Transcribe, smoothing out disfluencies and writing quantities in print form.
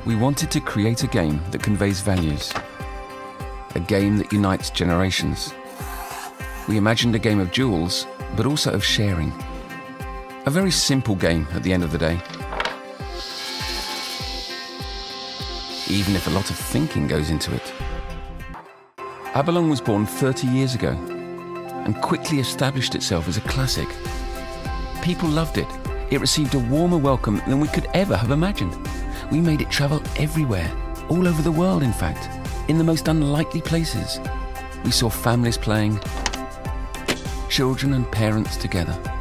We wanted to create a game that conveys values, a game that unites generations. We imagined a game of duels, but also of sharing. A very simple game at the end of the day. Even if a lot of thinking goes into it. Abalone was born 30 years ago and quickly established itself as a classic. People loved it. It received a warmer welcome than we could ever have imagined. We made it travel everywhere, all over the world in fact, in the most unlikely places. We saw families playing, children and parents together.